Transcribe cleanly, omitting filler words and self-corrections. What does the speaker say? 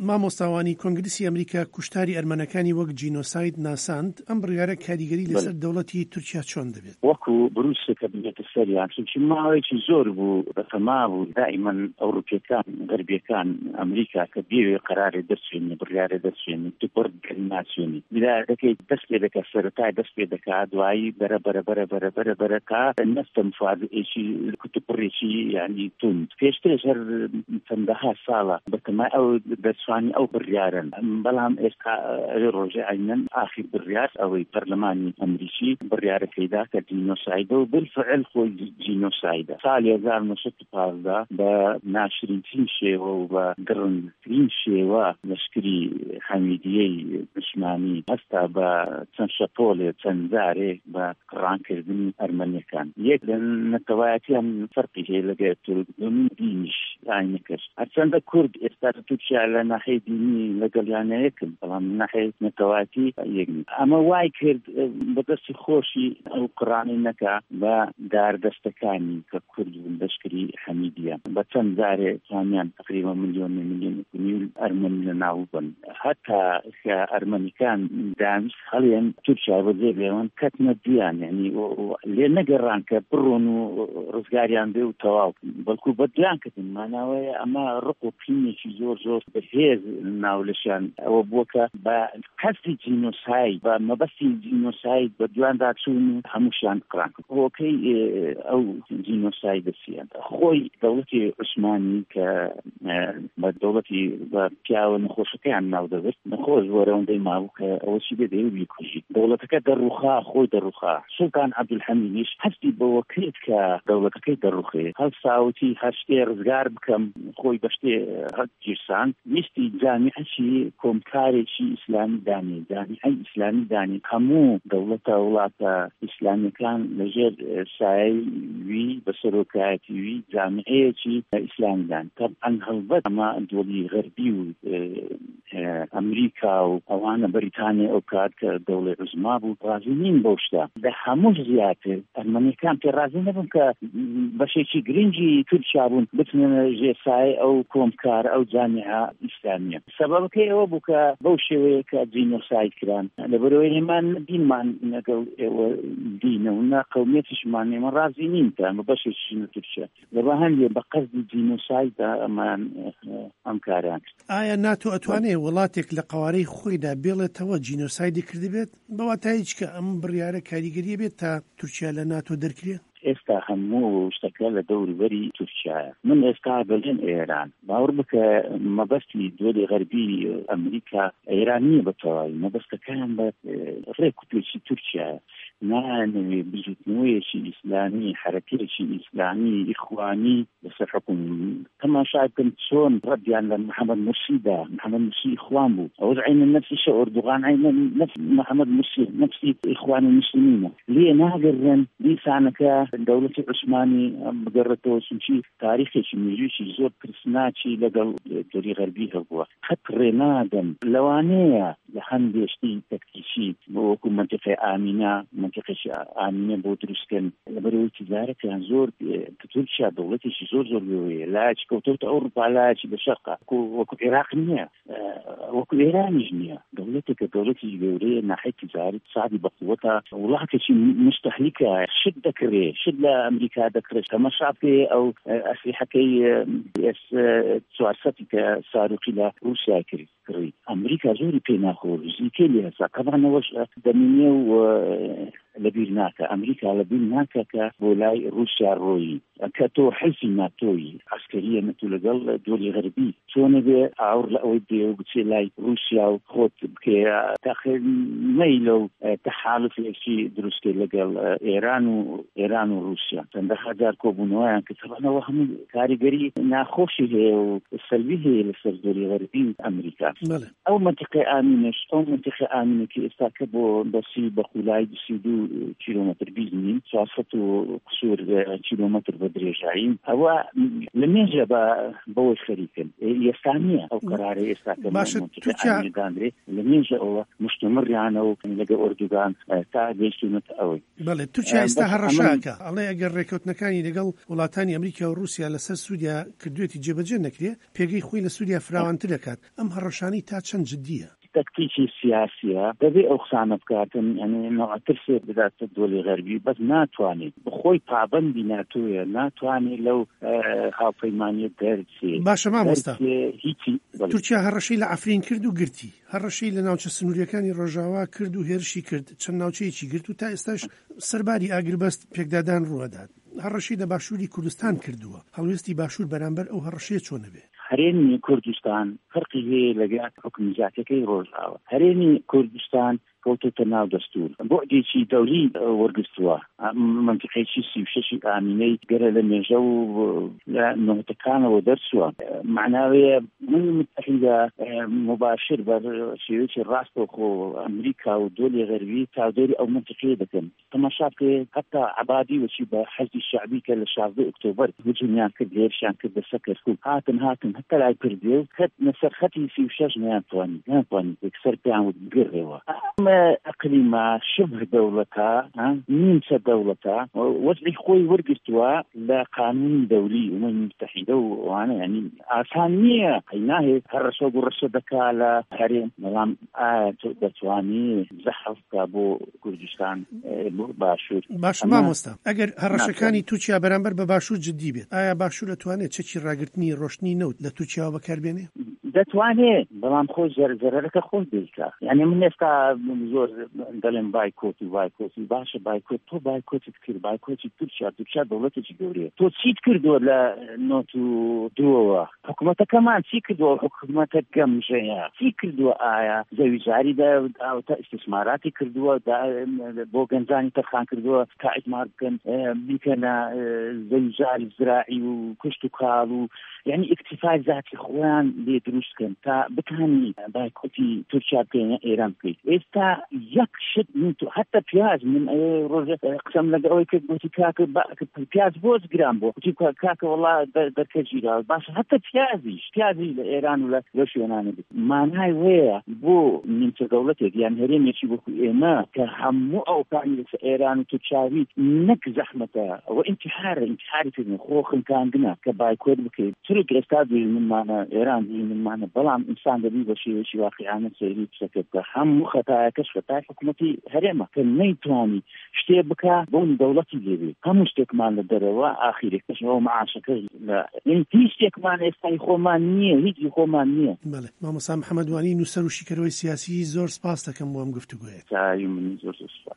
مامۆستاوانی کۆنگرسی ئەمریکا کوشتاری ئەرمەنەکانی وەک جینۆساید ناساند، ئەم بڕیارە کاریگەری لەسەر دەوڵەتی تورکیا چۆن دەبێت؟ وەکو بروسێکە بێتە سەریان، چونکی ماوەیەکی زۆر بوو بەتەما بوو دائیما ئەوروپیەکان غەربیەکان ئەمریکا کە بێوێ قەرارێ دەرچێنێ بڕیارێ دەرچێنێ دوپڕ ناچێنی دەکەیت دەست پێ دەکات سەرەتای دەست پێ دەکات دوایی بەرەکە نەفتە مفادێکی کوتوپڕێکی یعنی تند پێشترش هەر چەندەها ساڵە بەتەما ئەو دەسوانی ئەو بڕیارن، بەڵام ئێستا ڕۆژێ عینەن ئاخر بڕیار ئەوەی پەرلەمانی ئەمریکی بڕیارەکەیدا کە جینۆسایدە و بالفعل خۆی جینۆسایدە ساڵی 1915 بە ناشرینترین شێوە و بە گڕنترین شێوە لەشکری حەمیدیەی عوسمانی هەستا بە چەند شەپۆلێ چەند جارێک بە ڕانکردنی ئەرمەنیەکان. یەک لە نەتەوایەتیان فەرقی هەیە لەگەڵ تورکمانی دینیش ئاینەکەش هەرچەندە کورد ئێستا تورکیا لە ناحەی دینی لەگەڵیانە یەکن، بەڵام ناحەی نەتەوایەتی یەکن. ئەمە وای کرد بەدەستی خۆشی ئەو قڕانینەکە بە داردەستەکانی کە کورد بوون لەشکری حەمیدیە بە چەند جارێ توانیان تقریبا ملیۆن ئەرمەنی لە ناو بن، هەتا کە ئەرمەنیەکان دانیشت هەڵێن تورکیا بەجێ بێون کەتنە دییان، یعنی لێ نەگەڕان کە بڕۆن و ڕزگاریان بێ و تەواو، بەڵکو بەدیان کردن. ماناوەیە ئەمە ڕق و پینێکی زۆر بەهێز ناولەشیان ئەوە بووە کە بە قەسدی جینۆساید بە مەبەستی جینۆساید بە دواندا چوون و هەمووشیان قڕان کرد. ئەوکەی ئەو جینۆساید دەسیان خۆی دەوڵەتی عوسمانی کە بە دەوڵەتی بە پیاوە نەخۆشەکەیان ناو دەبێت نەخۆش بۆ ڕەوەندەی مابوو کە ئەوەشی بێ بیکوژی دەوڵەتەکە دەڕوخا خۆی دەڕوخا. سوڵتان عەبدولحەمیدیش هەستی بەوە کرد کە دەوڵەتەکەی دەڕوخێ هەڵساوتی هەر شتێ ڕزگار بکەم خۆی بە شتێ هەڵگیرسان ویستی جامیعەکی کۆمکارێکی ئیسلامی دانێ، جامیعەی ئیسلامی دانێ، هەموو دەوڵەتە وڵاتە ئیسلامیەکان لەژێر سایەی وی بەسەرۆکایەتی وی جامیعەیەکی ئیسلامی دان. طبعاً هەڵبەت ئەمە دۆڵی غەربی و ئەمریکا و ئەوانە بەریتانیا ئەو کات کە دەوڵەی عوزما بوو ڕازی نین بەو شتە. لە هەموو زیاتر ئەرمەنیەکان پێ ڕازی نەبوون کە بەشێکی گرنگی تورکیا بوون بتونێنە ژێر سایەی ئەو کۆمکار ئەو جامیعە ئیسلامیە. سەبەبەکەی ئەوە بوو کە بەو شێوەیە کە جینۆساید کران لەبەرەوەی ئێمان دینمان لەگەڵ ئێوە دینە و نا قەومیەتیشمان ئێمە ڕازی نین کە ئەمە بەشێکی تورکیا لەبە هەندێ بە قەسدی جینۆسایددا ئەمان ئەم کاران کرد. ئایا ناتۆ ئەتوانێت وڵاتێک لە قوارەی خۆیدا بێڵێتەوە جینۆسایدی کردبێت بەواتایش کە ئەم بڕیارە کاریگەریە بێت تا تورکیا لە ناتۆ دەرکرێت؟ ئێستا هەموو شتەکە لە دەوروبەری تورکیایە. من ئێستا بەلێن ئێران باوەڕ بکە مەبەستی دۆڵی غەربی ئەمریکا ئێران نییە بەتەواوی، مەبەستەکان بە ڕێکوپێکی تورکیایە، نانەوێ بژوتنەوەیەکی ئیسلامی حرەکەیەکی ئیسلامی ئیخوانی لەسەر حکوم. تەماشا بکەن چۆن ڕەدیان لە محەممەد موسیدا، محەممەد موسی ئیخوان بوو، ئەوە عینە نەفسی ئەردوغان عینە نەفس محەممەد موسی نەفسی ئیخوانی موسلیمینە. لێ ناگەڕێن دیسانەکە دەوڵەتی عوسمانی بگەڕێتەوە چونکی تاریخێکی مێژوویی زۆر پرسناکی لەگەڵ دۆڵی غەربی هەبووە. قەت ڕێنادەن لەوانەیە لە هەندێشتی تەکتیکی بۆ وەکو منتیقەی ئامینە منتیقێکی ئامینە بۆ دروستکردن لەبەرەوەی تجارەتیان زۆر تورکیا دەوڵەتێکی زۆر بێوەیە لایەکی کەوتۆتە ئەوروپا لایەکی بەشەرقا وەکو عێراق نییە وەکو ئێرانیش نییە. دەوڵەتێکە دەوڵەتی گەورەیە ناحەی تجارەت سادی بەقووەتە وڵاتێکی مستەهلیکە شت دەکرێ شت لە ئەمریکا دەکرێت. تەماشا بکە ئەو ئەسلحەکەی S-400 کە ساروقی لە رووسیا کڕی ئەمریکا زۆری پێ ناخۆ زیکەی لێ هەسا قەبانەوەش دەمینێ و لەبیر ناکە ئەمریکا لەبیر ناکە کە بۆ لای رووسیا ڕۆیی کە تۆ حەزی ناتۆیی عسکەریە نەتو لەگەڵ دۆڵی غەربی چۆنە بێ ئاور لە ئەوەی بێ و بچێ لای رووسیا و خۆت بکێ تاخیر مەیلە و تەحالفێکی دروستکە لەگەڵ ئێران و رووسیا چەندە هەزار کۆبوونەوەیان کە تەبانەوە هەموو کاریگەری ناخۆشی هەیە و سەلبی هەیە لەسەر دۆڵی غەربی ئەمریکا. ئەو منطقه ئامینش ئەو منطقه ئامینێکی ئێستا کە بۆ بەسی بەخولای 22 کیلۆمەتر بیزنین 400 قسوور کیلۆمەتر بە درێژایی ئەوە لە مێژە بەوەی خەریکن ئێستا نییە ئەو قەرارە ئێستا کە دانرێ لە مێژە ئەوە مشتمڕیانە و لەگە ئۆردوگان تا گەیشتونەتە ئەوەی بەڵێ تورکیا ئێستا هەڕەشاکە ئەڵێ ئەگەر ڕێکەوتنەکانی لەگەڵ وڵاتانی ئەمریکا و رووسیا لەسەر سووریا کردوێتی جێبەجێ نەکرێ پێگەی خۆی لە سووریا فراوانتر دەکات ئەم هەڕەشانی تا چەند جددیە تەکتیکی سیاسیە دەبێ ئەو قسانە بکاتن ترسێ بداتە دۆڵی غەربی بەس ناتوانێت بخۆی پابەندی ناتوویە ناتوانێت لەو هاوپەیمانیە دەرچێ باشە مامۆستا هیچی تورکیا هەڕەشەی لە ئەفرین کرد و گرتی هەڕەشەی لە ناوچە سنووریەکانی ڕۆژاوا کرد و هێرشی کرد چەند ناوچەیەکی گرت و تا ئێستاش سەرباری ئاگربەست پێکدادان ڕوەدات هەڕەشەی لە باشووری کوردستان کردووە هەڵوێستی باشوور بەرامبەر ئەو هەڕەشەیە چۆنە بێ هەرێمی کوردستان فەرقی هەیە لەگەڵ حکومەتەکەی ڕۆژاوا هەرێمی کوردستان کەوتۆتە ناو دەستور بۆ دەوری وەرگرتووە منطقەیەکی 36 ئامینەی گەرە لە مێژە و لە نۆتەکانەوە دەرچووە معناوەیە متحیدە مباشر بە شێوەیەکی ڕاستەوخۆ ئەمریکا و دۆڵی غەربی تاودێری ئەو منطقەیە دەکەن تەماشا بکە هەتا عەبادی وەچی بە حەزبی شەعبی کە لە 16 ئۆکتۆبەر هجومیان کرد هێرشیان کرد بە سەکەرکوب هاتن هەتا لای پردێ و لەسەر خەتی 36 نەیانتوانی یەکسەر پێیان گرێەوە ئەقلیما شبه دەوڵەتە نیمچە دەوڵەتە وەزعی خۆی وەرگرتووە لە قانونی دەوری ئومەمی متحیدە و وانە ینی ئاسان نییە ناهێت هەر ڕەشە و ڕەشە دەکا لە هەرێم بەڵام دەتوانی زەحف بکا بۆ کوردستان بۆ باشوور باش مامۆستا ئەگەر هەڕەشەکانی تورکیا بەرامبەر بە باشوور جددی بێت ئایا باشوور دەتوانێت چەکی ڕاگررتنی ڕۆشنی نەوت لە تورکیا بەکاربێنێ دەتوانێت بەڵام خۆی زەرەرەکە خۆی بیکە یعنی من ئێستا زۆر دەڵێن بایکۆت باشە بایکۆت تۆ بایکۆتت کرد بایکۆتی تورکیا دەوڵەتێکی گەورەیە تۆ چیت کردووە لە 92ەوە حکوومەتەکەمان چی کردووە حکوومەتە گەمژەیە چی کردووە ئایا زەویجاری داوتە ئیستثماراتی کردووە بۆ گەنجانی تەرخان کردووە تا ئیجمار بکەن بیکەنە زەویجاری زراعی و کشت و کاڵ و یعنی اکتفای ذاتی خۆیان لێ دروستکەن تا بتانی بایکۆتی تورکیا بکەینە ئێران بکەیت ئێستا یەک شت حتا پیاز من ڕۆژە قسەم لەگە ئەوەی کرد گوتی کاکە پیاز بۆز گران بۆ گوتی کاکە وەڵا دەرکەجیرا باشە حتا پیازی لە ئێران و لە شوێنانە بێت مانای وەیە بۆ نیمچە دەوڵەتێک یان هەرێمێکی وەکو ئێمە کە هەموو ئەوکانی لەسەر ئێران و تورکیاوی نەک زەحمەتە ئەوە ئینتیحاری کردن خۆ خنکاندنە کە بایکۆت بکەیت چرک ئێستا دوی منمانە ئێران دوی منمانە بەڵام ئینسان دەبی بە شێوەیەکی واقعیانە سەیری قسەکە بکە هەموو خەتایەکەش خەتای حکوومەتی هەرێمە کە نەیتوانی شتێ بکە بۆ دەوڵەتی لێبێت هەموو شتێکمان لە دەرەوە ئاخیرێکەشەوە معاشەکە هیچ شتێکمان ئێستای خۆمان نییە هیچی خۆمان نییە. بەڵێ مامۆستا محەممەد وانی نووسەر و شیکەرەوەی سیاسی زۆر سپاس دەکەم بۆ ئەم گفتوگویە. من زۆر سپاس.